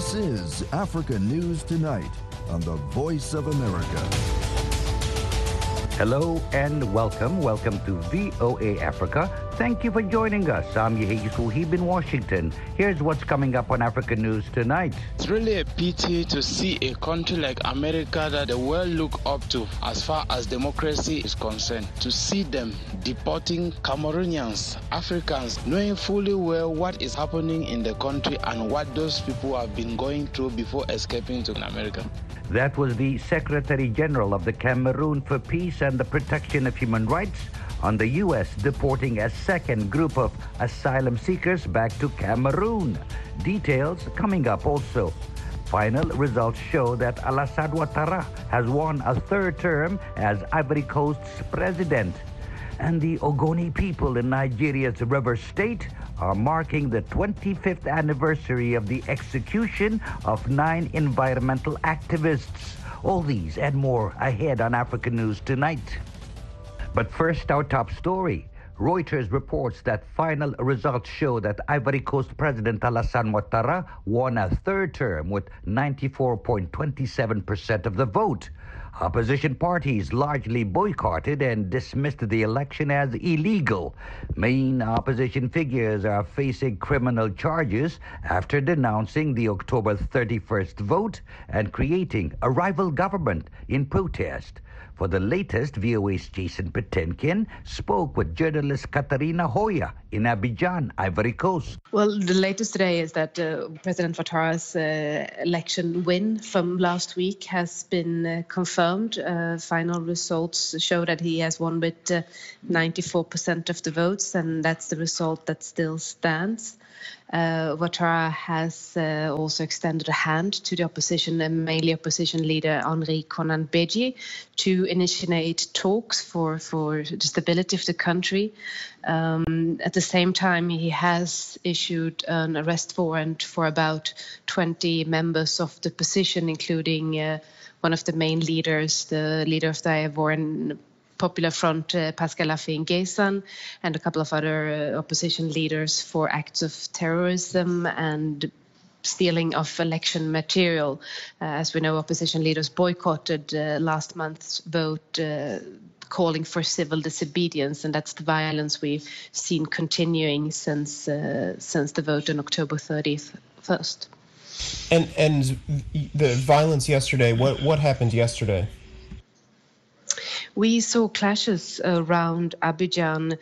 This is Africa News Tonight on the Voice of America. Hello and welcome. Welcome to VOA Africa. Thank you for joining us. I'm Yehiji Suhib in Washington. Here's what's coming up on Africa News Tonight. It's really a pity to see a country like America that the world look up to as far as democracy is concerned, to see them deporting Cameroonians, Africans, knowing fully well what is happening in the country and what those people have been going through before escaping to America. That was the Secretary General of the Cameroon for Peace and the Protection of Human Rights on the U.S. deporting a second group of asylum seekers back to Cameroon. Details coming up also. Final results show that Alassane Ouattara has won a third term as Ivory Coast's president. And the Ogoni people in Nigeria's River State are marking the 25th anniversary of the execution of 9 environmental activists. All these and more ahead on Africa News Tonight. But first, our top story. Reuters reports that final results show that Ivory Coast President Alassane Ouattara won a third term with 94.27% of the vote. Opposition parties largely boycotted and dismissed the election as illegal. Main opposition figures are facing criminal charges after denouncing the October 31st vote and creating a rival government in protest. For the latest, VOA's Jason Patenkin spoke with journalist Katarina Hoya in Abidjan, Ivory Coast. Well, the latest today is that President Ouattara's election win from last week has been confirmed. Final results show that he has won with 94% of the votes, and that's the result that still stands. Ouattara has also extended a hand to the opposition, and mainly opposition leader Henri Konan Bedie, to initiate talks for the stability of the country. At the same time, he has issued an arrest warrant for about 20 members of the opposition, including one of the main leaders, the leader of the Ivorian Popular Front, Pascal Affi-N'Guessan, and a couple of other opposition leaders for acts of terrorism and stealing of election material. As we know, opposition leaders boycotted last month's vote, calling for civil disobedience, and that's the violence we've seen continuing since the vote on October 31st. And the violence yesterday, what happened yesterday? We saw clashes around Abidjan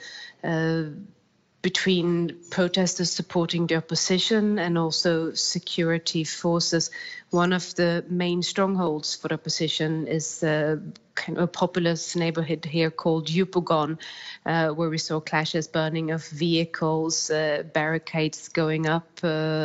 between protesters supporting the opposition and also security forces. One of the main strongholds for the opposition is kind of a populous neighborhood here called Yopougon, where we saw clashes, burning of vehicles, barricades going up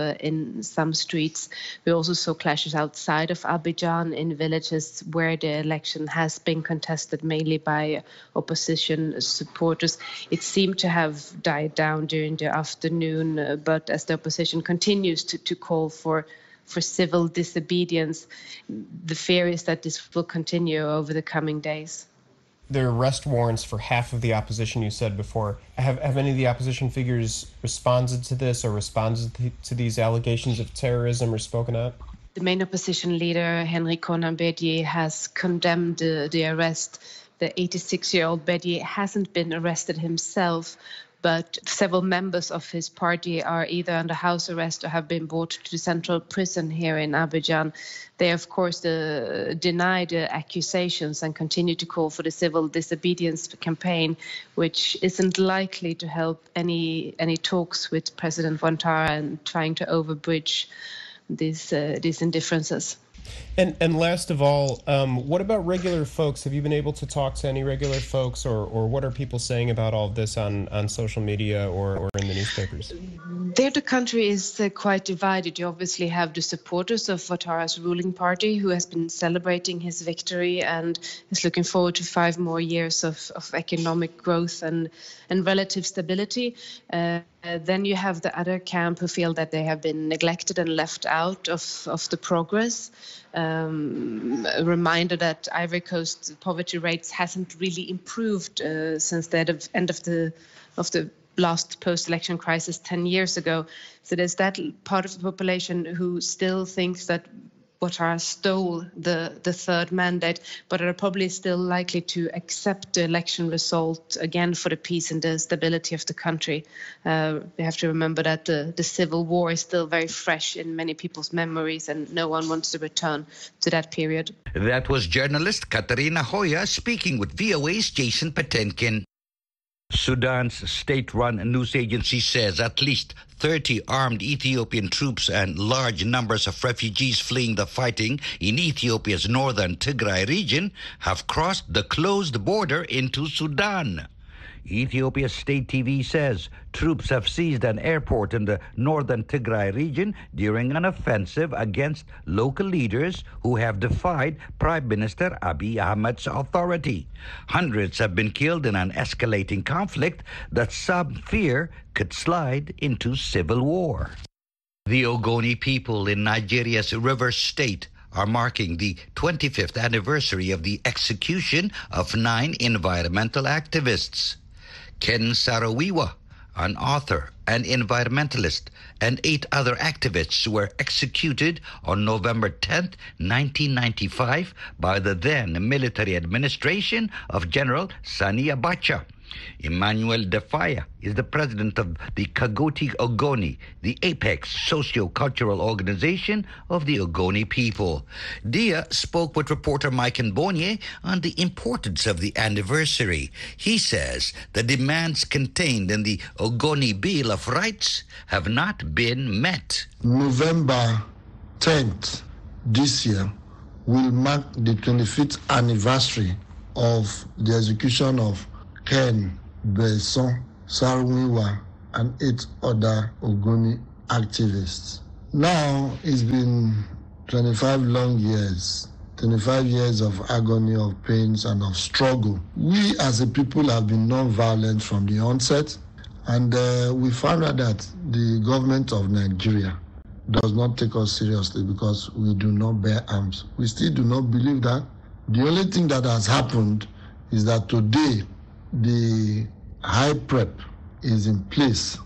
in some streets. We also saw clashes outside of Abidjan in villages where the election has been contested mainly by opposition supporters. It seemed to have died down during the afternoon, but as the opposition continues to call for civil disobedience, the fear is that this will continue over the coming days. There are arrest warrants for half of the opposition, you said before. Have any of the opposition figures responded to this or responded to these allegations of terrorism or spoken out? The main opposition leader, Henri Konan Bedie, has condemned the arrest. The 86-year-old Bedie hasn't been arrested himself, but several members of his party are either under house arrest or have been brought to the central prison here in Abidjan. They, of course, deny the accusations and continue to call for the civil disobedience campaign, which isn't likely to help any talks with President Ouattara and trying to overbridge these indifferences. And last of all, what about regular folks? Have you been able to talk to any regular folks, or what are people saying about all of this on social media or in the newspapers? There, the country is quite divided. You obviously have the supporters of Ouattara's ruling party, who has been celebrating his victory and is looking forward to 5 more years of economic growth and relative stability. Then you have the other camp who feel that they have been neglected and left out of the progress. A reminder that Ivory Coast poverty rates hasn't really improved since the end of the last post-election crisis 10 years ago. So there's that part of the population who still thinks that Ouattara stole the third mandate, but are probably still likely to accept the election result again for the peace and the stability of the country. We have to remember that the civil war is still very fresh in many people's memories, and no one wants to return to that period. That was journalist Katarina Hoya speaking with VOA's Jason Patenkin. Sudan's state-run news agency says at least 30 armed Ethiopian troops and large numbers of refugees fleeing the fighting in Ethiopia's northern Tigray region have crossed the closed border into Sudan. Ethiopia's state TV says troops have seized an airport in the northern Tigray region during an offensive against local leaders who have defied Prime Minister Abiy Ahmed's authority. Hundreds have been killed in an escalating conflict that some fear could slide into civil war. The Ogoni people in Nigeria's Rivers State are marking the 25th anniversary of the execution of 9 environmental activists. Ken Saro-Wiwa, an author and environmentalist, and 8 other activists were executed on November 10, 1995 by the then military administration of General Sani Abacha. Emmanuel Defaya is the president of the Kagoti Ogoni, the apex socio-cultural organization of the Ogoni people. Dia spoke with reporter Mike Mbonye on the importance of the anniversary. He says the demands contained in the Ogoni Bill of Rights have not been met. November 10th this year will mark the 25th anniversary of the execution of Ken Besson, Saro-Wiwa, and 8 other Ogoni activists. Now it's been 25 long years, 25 years of agony, of pains, and of struggle. We as a people have been non-violent from the onset, and we found out that the government of Nigeria does not take us seriously because we do not bear arms. We still do not believe that. The only thing that has happened is that today, the high prep is in place,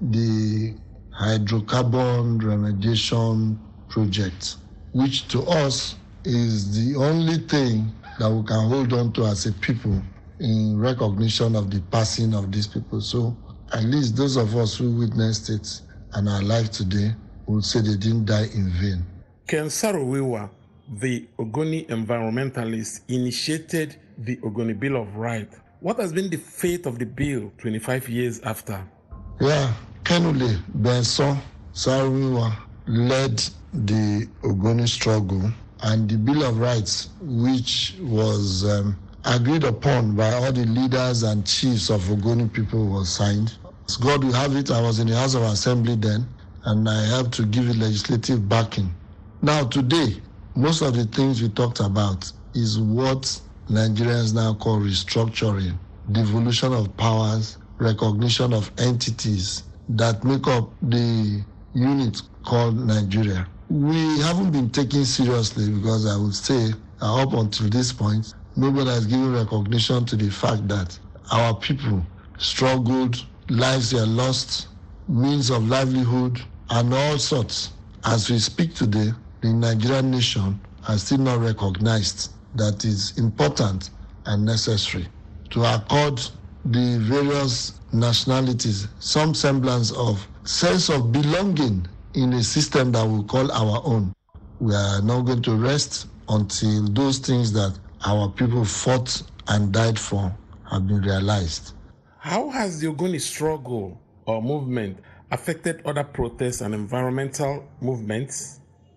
the hydrocarbon remediation project, which to us is the only thing that we can hold on to as a people in recognition of the passing of these people. So at least those of us who witnessed it and are alive today will say they didn't die in vain. Ken Saro-Wiwa, the Ogoni environmentalist, initiated the Ogoni Bill of Rights. What has been the fate of the bill 25 years after? Yeah, Kenule Benson Saro-Wiwa led the Ogoni struggle, and the Bill of Rights, which was agreed upon by all the leaders and chiefs of Ogoni people, was signed. As God will have it, I was in the House of Assembly then, and I helped to give it legislative backing. Now today, most of the things we talked about is what Nigerians now call restructuring, devolution of powers, recognition of entities that make up the unit called Nigeria. We haven't been taken seriously because I would say up until this point, nobody has given recognition to the fact that our people struggled, lives were lost, means of livelihood, and all sorts. As we speak today, the Nigerian nation has still not recognized that is important and necessary to accord the various nationalities some semblance of sense of belonging in a system that we call our own. We are not going to rest until those things that our people fought and died for have been realized. How has the Ogoni struggle or movement affected other protests and environmental movements?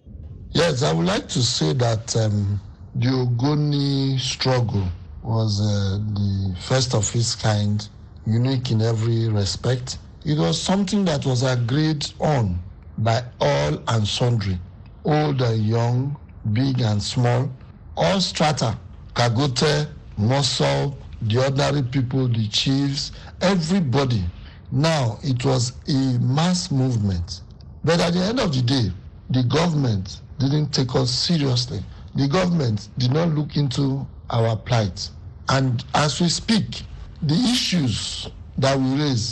Yes, I would like to say that the Ogoni struggle was the first of its kind, unique in every respect. It was something that was agreed on by all and sundry, old and young, big and small, all strata, Kagote, Mosul, the ordinary people, the chiefs, everybody. Now, it was a mass movement. But at the end of the day, the government didn't take us seriously. The government did not look into our plight. And as we speak, the issues that we raise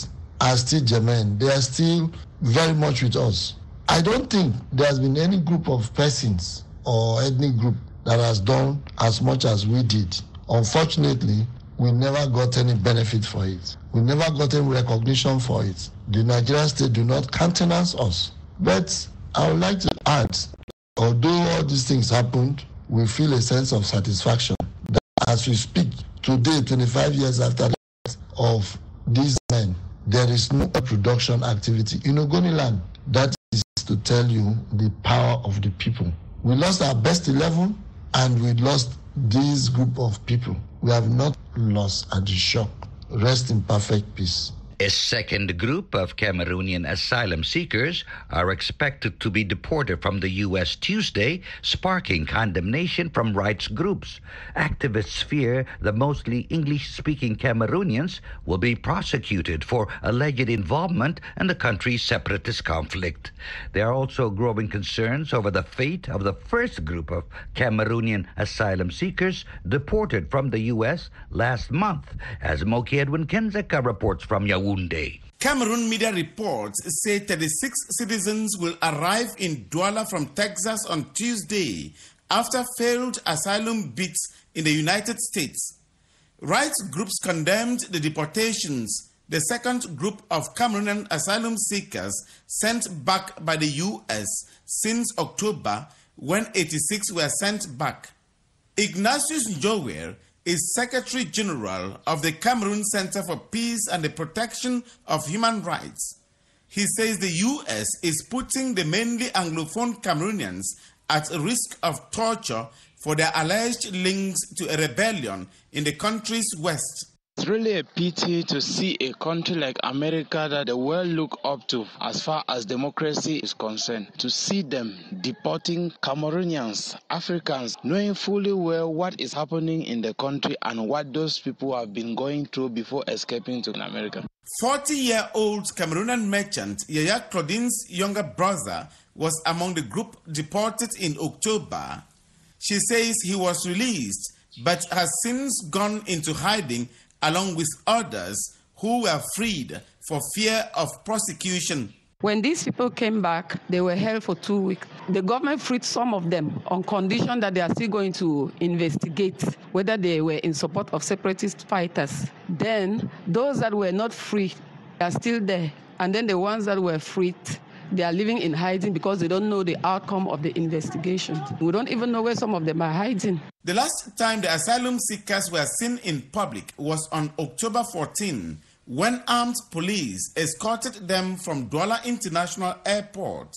are still germane. They are still very much with us. I don't think there has been any group of persons or ethnic group that has done as much as we did. Unfortunately, we never got any benefit for it. We never got any recognition for it. The Nigerian state do not countenance us. But I would like to add, although all these things happened, we feel a sense of satisfaction that as we speak today, 25 years after the death of these men, there is no production activity in Ogoni land. That is to tell you the power of the people. We lost our best 11 and we lost this group of people. We have not lost at the shock. Rest in perfect peace. A second group of Cameroonian asylum seekers are expected to be deported from the U.S. Tuesday, sparking condemnation from rights groups. Activists fear the mostly English-speaking Cameroonians will be prosecuted for alleged involvement in the country's separatist conflict. There are also growing concerns over the fate of the first group of Cameroonian asylum seekers deported from the U.S. last month, as Moki Edwin Kenzeka reports from Yaoundé. Cameroon media reports say 36 citizens will arrive in Douala from Texas on Tuesday after failed asylum bids in the United States. Rights groups condemned the deportations. The second group of Cameroonian asylum seekers sent back by the U.S. since October, when 86 were sent back. Ignatius Njower is Secretary General of the Cameroon Center for Peace and the Protection of Human Rights. He says the U.S. is putting the mainly Anglophone Cameroonians at risk of torture for their alleged links to a rebellion in the country's west. It's really a pity to see a country like America that the world look up to as far as democracy is concerned, to see them deporting Cameroonians, Africans, knowing fully well what is happening in the country and what those people have been going through before escaping to America. 40-year-old Cameroonian merchant Yaya Claudine's younger brother was among the group deported in October. She says he was released but has since gone into hiding along with others who were freed for fear of prosecution. When these people came back, they were held for 2 weeks. The government freed some of them on condition that they are still going to investigate whether they were in support of separatist fighters. Then those that were not free are still there. And then the ones that were freed, they are living in hiding because they don't know the outcome of the investigation. We don't even know where some of them are hiding. The last time the asylum seekers were seen in public was on October 14, when armed police escorted them from Douala International Airport.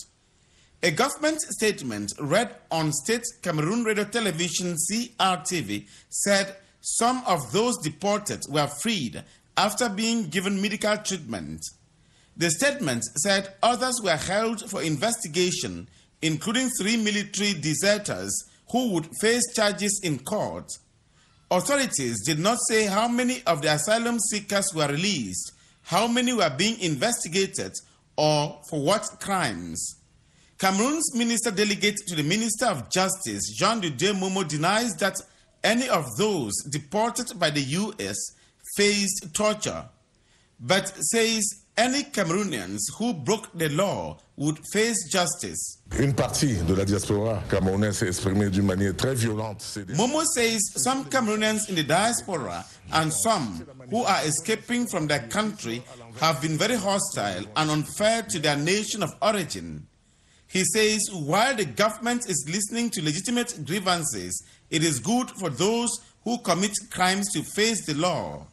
A government statement read on State Cameroon Radio Television CRTV said some of those deported were freed after being given medical treatment. The statement said others were held for investigation, including 3 military deserters who would face charges in court. Authorities did not say how many of the asylum seekers were released, how many were being investigated, or for what crimes. Cameroon's minister delegate to the Minister of Justice, Jean Didier Momo, denies that any of those deported by the U.S. faced torture, but says any Cameroonians who broke the law would face justice. Une partie de la diaspora camerounaise s'est exprimée d'une manière très violente. Momo says some Cameroonians in the diaspora and some who are escaping from their country have been very hostile and unfair to their nation of origin. He says while the government is listening to legitimate grievances, it is good for those who commit crimes to face the law.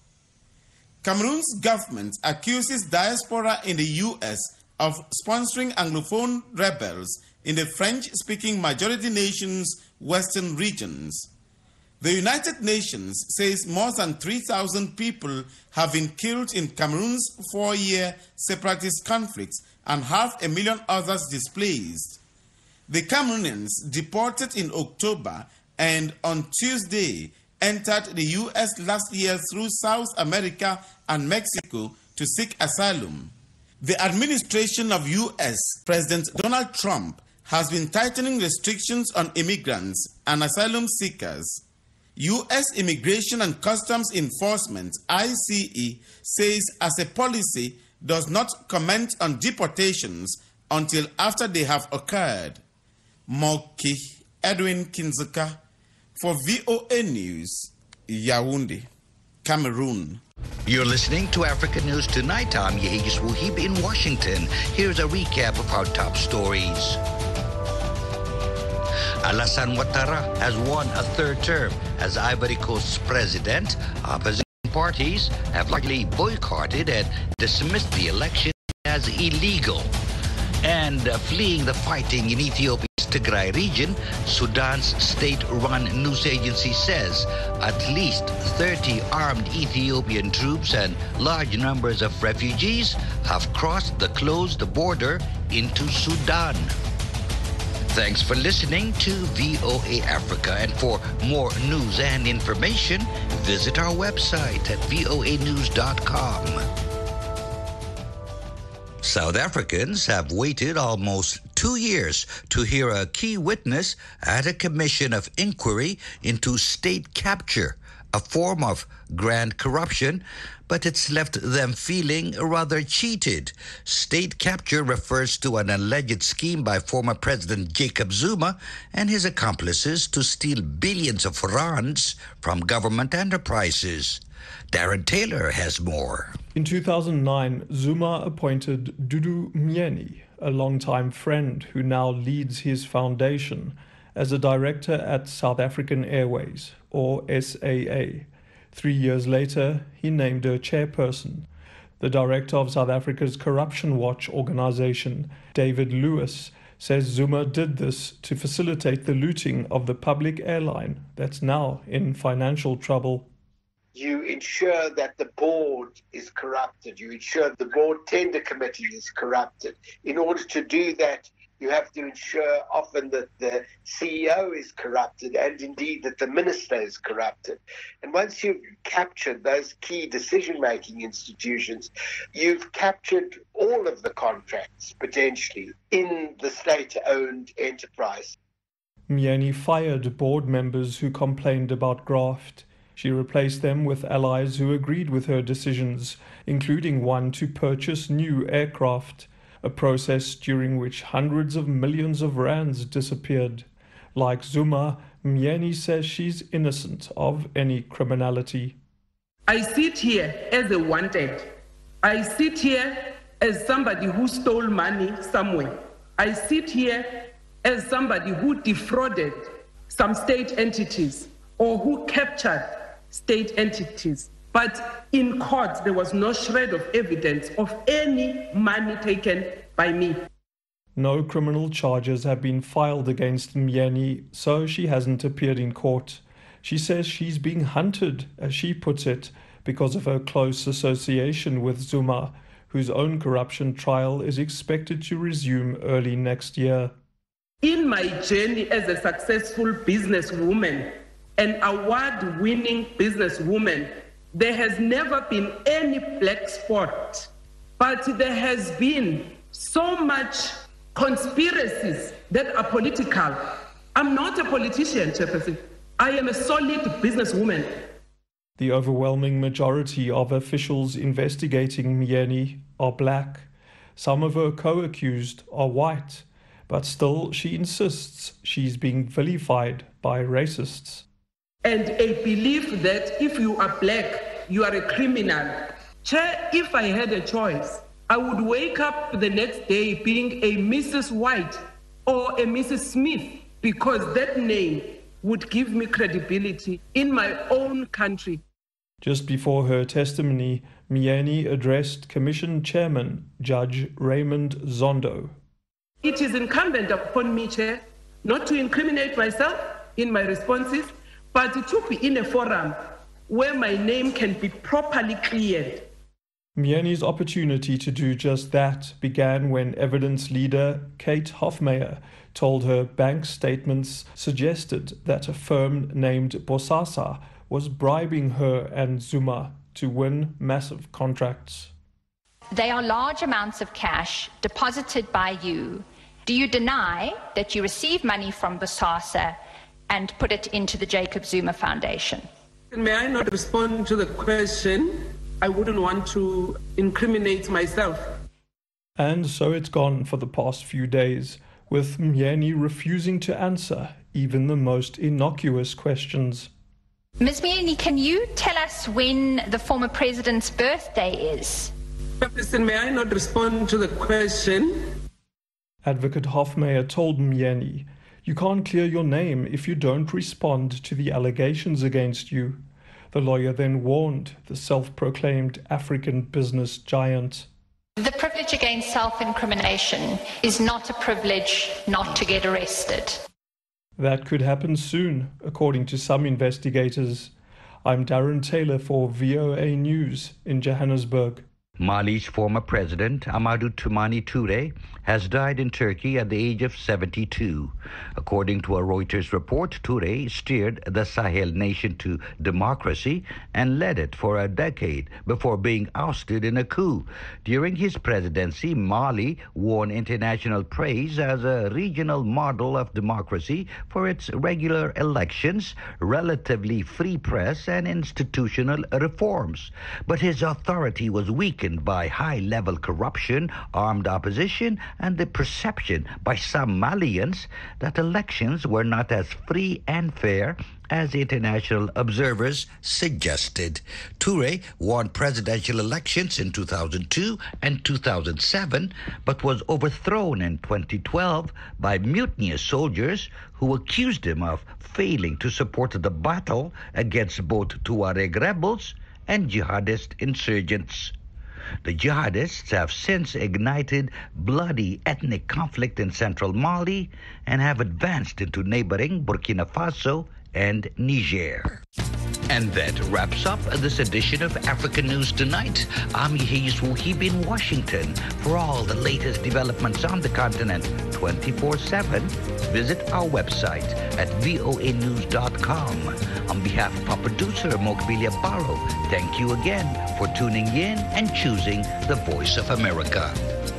Cameroon's government accuses diaspora in the U.S. of sponsoring Anglophone rebels in the French-speaking majority nation's western regions. The United Nations says more than 3,000 people have been killed in Cameroon's 4-year separatist conflicts and 500,000 others displaced. The Cameroonians deported in October and on Tuesday entered the U.S. last year through South America and Mexico to seek asylum. The administration of U.S. President Donald Trump has been tightening restrictions on immigrants and asylum seekers. U.S. Immigration and Customs Enforcement, ICE, says as a policy, does not comment on deportations until after they have occurred. Moki Edwin Kinzuka for VOA News, Yaoundé, Cameroon. You're listening to Africa News Tonight. I'm Yehigis Wuhib in Washington. Here's a recap of our top stories. Alassane Ouattara has won a third term as Ivory Coast's president. Opposition parties have largely boycotted and dismissed the election as illegal. And fleeing the fighting in Ethiopia's Tigray region, Sudan's state-run news agency says at least 30 armed Ethiopian troops and large numbers of refugees have crossed the closed border into Sudan. Thanks for listening to VOA Africa. And for more news and information, visit our website at voanews.com. South Africans have waited almost 2 years to hear a key witness at a commission of inquiry into state capture, a form of grand corruption, but it's left them feeling rather cheated. State capture refers to an alleged scheme by former President Jacob Zuma and his accomplices to steal billions of rands from government enterprises. Darren Taylor has more. In 2009, Zuma appointed Dudu Myeni, a longtime friend who now leads his foundation, as a director at South African Airways, or SAA. 3 years later, he named her chairperson. The director of South Africa's Corruption Watch organization, David Lewis, says Zuma did this to facilitate the looting of the public airline that's now in financial trouble. You ensure that the board is corrupted. You ensure the board tender committee is corrupted. In order to do that, you have to ensure often that the CEO is corrupted and indeed that the minister is corrupted. And once you've captured those key decision-making institutions, you've captured all of the contracts, potentially, in the state-owned enterprise. Myeni fired board members who complained about graft. She replaced them with allies who agreed with her decisions, including one to purchase new aircraft, a process during which hundreds of millions of rands disappeared. Like Zuma, Myeni says she's innocent of any criminality. I sit here as a wanted. I sit here as somebody who stole money somewhere. I sit here as somebody who defrauded some state entities or who captured state entities. But in court, there was no shred of evidence of any money taken by me. No criminal charges have been filed against Myeni, so she hasn't appeared in court. She says she's being hunted, as she puts it, because of her close association with Zuma, whose own corruption trial is expected to resume early next year. In my journey as a successful businesswoman, an award-winning businesswoman, there has never been any black spot, but there has been so much conspiracies that are political. I'm not a politician, Chairperson. I am a solid businesswoman. The overwhelming majority of officials investigating Myeni are black. Some of her co-accused are white, but still she insists she's being vilified by racists. And a belief that if you are black, you are a criminal. Chair, if I had a choice, I would wake up the next day being a Mrs. White or a Mrs. Smith, because that name would give me credibility in my own country. Just before her testimony, Myeni addressed Commission Chairman Judge Raymond Zondo. It is incumbent upon me, Chair, not to incriminate myself in my responses, but to be in a forum where my name can be properly cleared. Myeni's opportunity to do just that began when evidence leader Kate Hofmeyer told her bank statements suggested that a firm named Bosasa was bribing her and Zuma to win massive contracts. They are large amounts of cash deposited by you. Do you deny that you receive money from Bosasa and put it into the Jacob Zuma Foundation? May I not respond to the question? I wouldn't want to incriminate myself. And so it's gone for the past few days, with Myeni refusing to answer even the most innocuous questions. Ms. Myeni, can you tell us when the former president's birthday is? Listen, may I not respond to the question? Advocate Hofmeyr told Myeni, "You can't clear your name if you don't respond to the allegations against you." The lawyer then warned the self-proclaimed African business giant. The privilege against self-incrimination is not a privilege not to get arrested. That could happen soon, according to some investigators. I'm Darren Taylor for VOA News in Johannesburg. Mali's former president, Amadou Toumani Touré, has died in Turkey at the age of 72. According to a Reuters report, Touré steered the Sahel nation to democracy and led it for a decade before being ousted in a coup. During his presidency, Mali won international praise as a regional model of democracy for its regular elections, relatively free press, and institutional reforms. But his authority was weakened by high-level corruption, armed opposition, and the perception by some Malians that elections were not as free and fair as international observers suggested. Touré won presidential elections in 2002 and 2007, but was overthrown in 2012 by mutinous soldiers who accused him of failing to support the battle against both Tuareg rebels and jihadist insurgents. The jihadists have since ignited bloody ethnic conflict in central Mali and have advanced into neighboring Burkina Faso and Niger. And that wraps up this edition of African News Tonight. I'm Yehia Swahib in Washington. For all the latest developments on the continent 24/7, visit our website at voanews.com. On behalf of our producer, Mokbilia Barrow, thank you again for tuning in and choosing the Voice of America.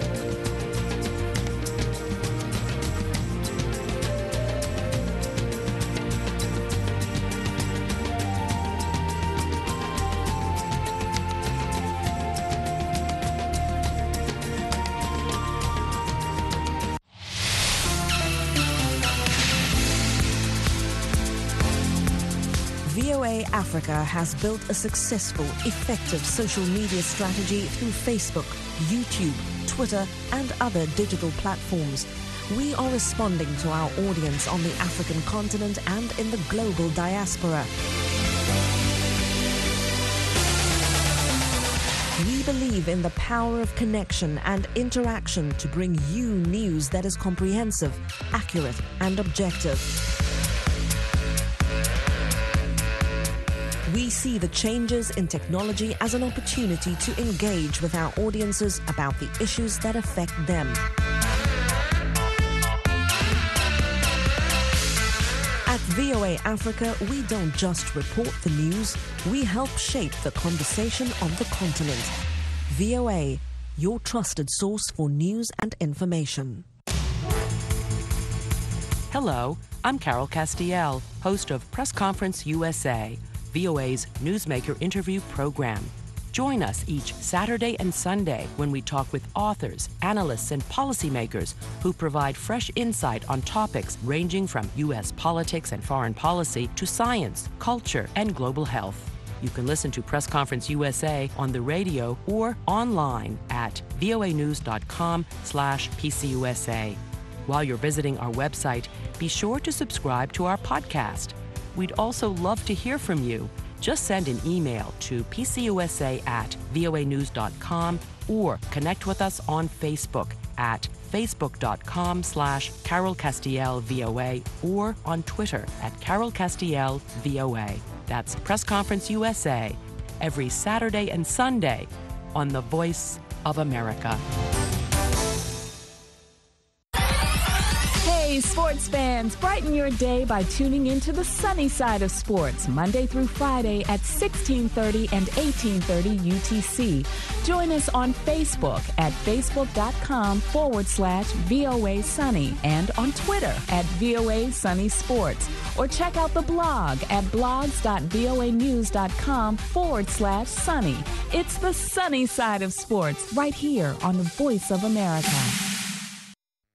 VOA Africa has built a successful, effective social media strategy through Facebook, YouTube, Twitter, and other digital platforms. We are responding to our audience on the African continent and in the global diaspora. We believe in the power of connection and interaction to bring you news that is comprehensive, accurate, and objective. We see the changes in technology as an opportunity to engage with our audiences about the issues that affect them. At VOA Africa, we don't just report the news, we help shape the conversation on the continent. VOA, your trusted source for news and information. Hello, I'm Carol Castiel, host of Press Conference USA, VOA's Newsmaker interview program. Join us each Saturday and Sunday when we talk with authors, analysts, and policymakers who provide fresh insight on topics ranging from U.S. politics and foreign policy to science, culture, and global health. You can listen to Press Conference USA on the radio or online at voanews.com/PCUSA. While you're visiting our website, be sure to subscribe to our podcast. We'd also love to hear from you. Just send an email to pcusa@voanews.com or connect with us on Facebook at facebook.com/CarolCastielVOA or on Twitter at CarolCastielVOA. That's Press Conference USA, every Saturday and Sunday on the Voice of America. Hey, Hey, sports fans, brighten your day by tuning into the sunny side of sports, Monday through Friday at 1630 and 1830 UTC. Join us on Facebook at facebook.com/VOA Sunny and on Twitter at VOA Sunny Sports. Or check out the blog at blogs.voanews.com/sunny. It's the sunny side of sports right here on the Voice of America.